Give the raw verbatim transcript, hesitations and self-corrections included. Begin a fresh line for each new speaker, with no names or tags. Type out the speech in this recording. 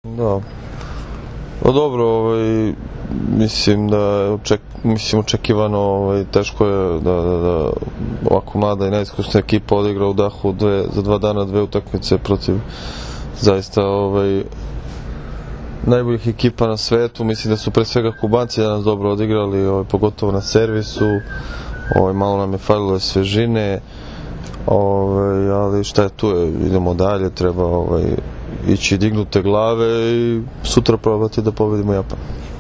Da. Pa dobro, ovaj, mislim da je oček, mislim, očekivano, ovaj, teško je da, da, da ovako mlada i neiskusna ekipa odigra u dahu dve, za dva dana dve utakmice protiv zaista ovaj, najboljih ekipa na svetu. Mislim da su pre svega Kubanci danas dobro odigrali, ovaj, pogotovo na servisu. Ovaj, malo nam je falilo svežine, ovaj, ali šta je tu je, idemo dalje, treba ovaj, ići dignute glave i sutra probati da pobedimo Japan.